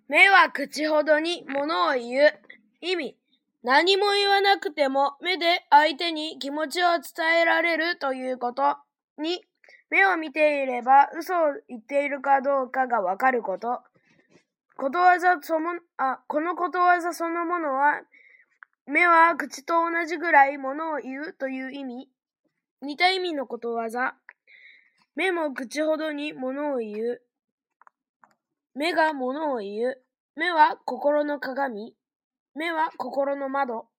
目は口ほどに物を言う。意味。何も言わなくても目で相手に気持ちを伝えられるということ。2、目を見ていれば嘘を言っているかどうかがわかること。このことわざそのものは、目は口と同じぐらい物を言うという意味。似た意味のことわざ。目も口ほどに物を言う。目が物を言う。目は心の鏡。目は心の窓。